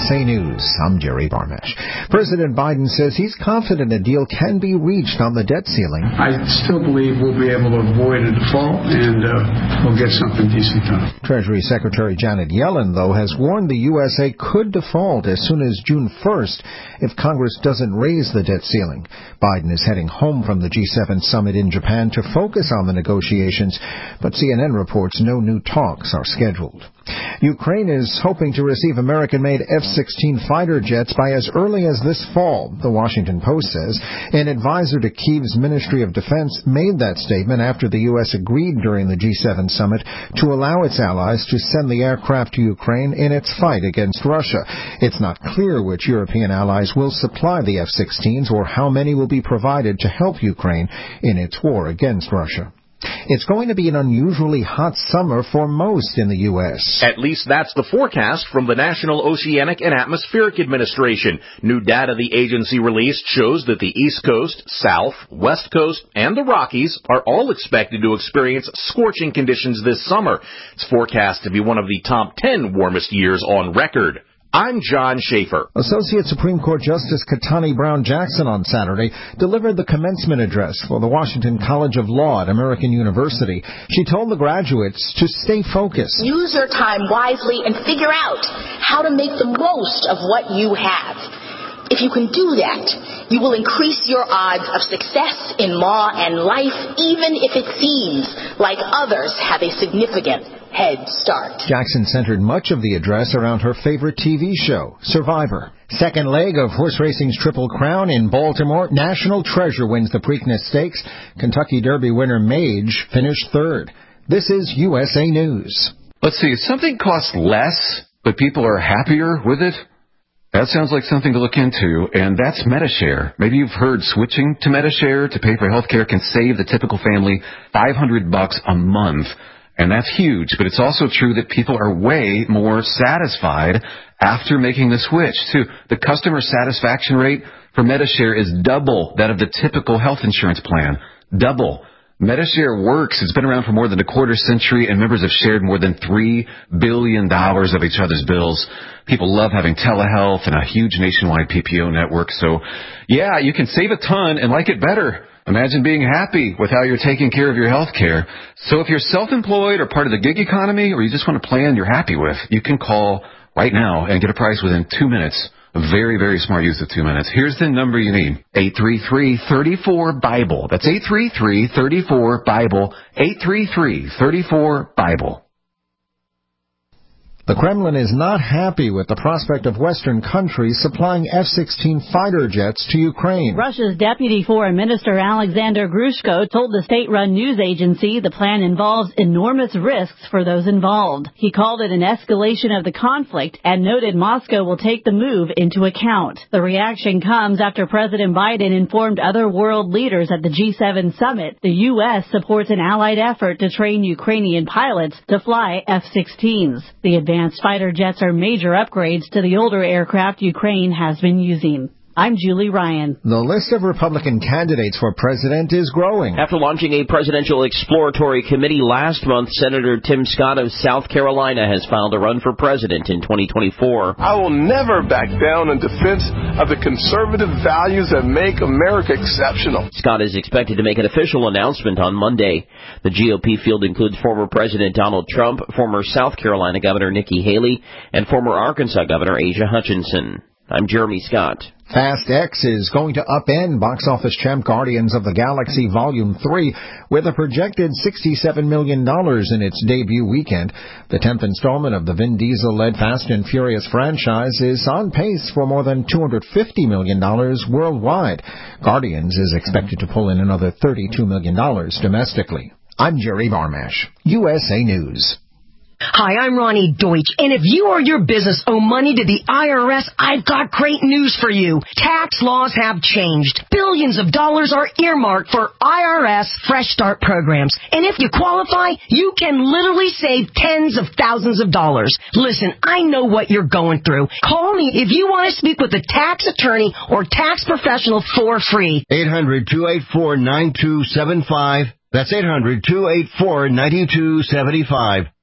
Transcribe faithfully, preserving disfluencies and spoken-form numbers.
A News, I'm Jerry Barmash. President Biden says he's confident a deal can be reached on the debt ceiling. I still believe we'll be able to avoid a default, and uh, we'll get something decent done. Treasury Secretary Janet Yellen, though, has warned the U S A could default as soon as June first if Congress doesn't raise the debt ceiling. Biden is heading home from the G seven summit in Japan to focus on the negotiations, but C N N reports no new talks are scheduled. Ukraine is hoping to receive American-made F sixteen fighter jets by as early as this fall, the Washington Post says. An advisor to Kyiv's Ministry of Defense made that statement after the U S agreed during the G seven summit to allow its allies to send the aircraft to Ukraine in its fight against Russia. It's not clear which European allies will supply the F sixteens or how many will be provided to help Ukraine in its war against Russia. It's going to be an unusually hot summer for most in the U S. At least that's the forecast from the National Oceanic and Atmospheric Administration. New data the agency released shows that the East Coast, South, West Coast, and the Rockies are all expected to experience scorching conditions this summer. It's forecast to be one of the top ten warmest years on record. I'm John Schaefer. Associate Supreme Court Justice Ketanji Brown Jackson on Saturday delivered the commencement address for the Washington College of Law at American University. She told the graduates to stay focused. Use your time wisely and figure out how to make the most of what you have. If you can do that, you will increase your odds of success in law and life, even if it seems like others have a significant head start. Jackson centered much of the address around her favorite T V show, Survivor. Second leg of horse racing's Triple Crown in Baltimore. National Treasure wins the Preakness Stakes. Kentucky Derby winner Mage finished third. This is U S A News. Let's see, if something costs less, but people are happier with it, that sounds like something to look into, and that's Medi-Share. Maybe you've heard switching to Medi-Share to pay for health care can save the typical family five hundred bucks a month. And that's huge, but it's also true that people are way more satisfied after making the switch, too. The customer satisfaction rate for Medi-Share is double that of the typical health insurance plan. Double. Medi-Share works. It's been around for more than a quarter century, and members have shared more than three billion dollars of each other's bills. People love having telehealth and a huge nationwide P P O network. So, yeah, you can save a ton and like it better. Imagine being happy with how you're taking care of your health care. So if you're self-employed or part of the gig economy, or you just want a plan you're happy with, you can call right now and get a price within two minutes. A very, very smart use of two minutes. Here's the number you need. eight three three, three four, BIBLE. That's eight three three, three four, BIBLE. eight three three, three four, BIBLE. The Kremlin is not happy with the prospect of Western countries supplying F sixteen fighter jets to Ukraine. Russia's Deputy Foreign Minister Alexander Grushko told the state-run news agency the plan involves enormous risks for those involved. He called it an escalation of the conflict and noted Moscow will take the move into account. The reaction comes after President Biden informed other world leaders at the G seven summit the U S supports an allied effort to train Ukrainian pilots to fly F sixteens. The advanced fighter jets are major upgrades to the older aircraft Ukraine has been using. I'm Julie Ryan. The list of Republican candidates for president is growing. After launching a presidential exploratory committee last month, Senator Tim Scott of South Carolina has filed a run for president in twenty twenty-four. I will never back down in defense of the conservative values that make America exceptional. Scott is expected to make an official announcement on Monday. The G O P field includes former President Donald Trump, former South Carolina Governor Nikki Haley, and former Arkansas Governor Asa Hutchinson. I'm Jeremy Scott. Fast X is going to upend box office champ Guardians of the Galaxy Volume three with a projected sixty-seven million dollars in its debut weekend. The tenth installment of the Vin Diesel-led Fast and Furious franchise is on pace for more than two hundred fifty million dollars worldwide. Guardians is expected to pull in another thirty-two million dollars domestically. I'm Jerry Barmash, U S A News. Hi, I'm Ronnie Deutsch, and if you or your business owe money to the I R S, I've got great news for you. Tax laws have changed. Billions of dollars are earmarked for I R S Fresh Start programs, and if you qualify, you can literally save tens of thousands of dollars. Listen, I know what you're going through. Call me if you want to speak with a tax attorney or tax professional for free. eight hundred, two eight four, nine two seven five. That's eight hundred, two eight four, nine two seven five.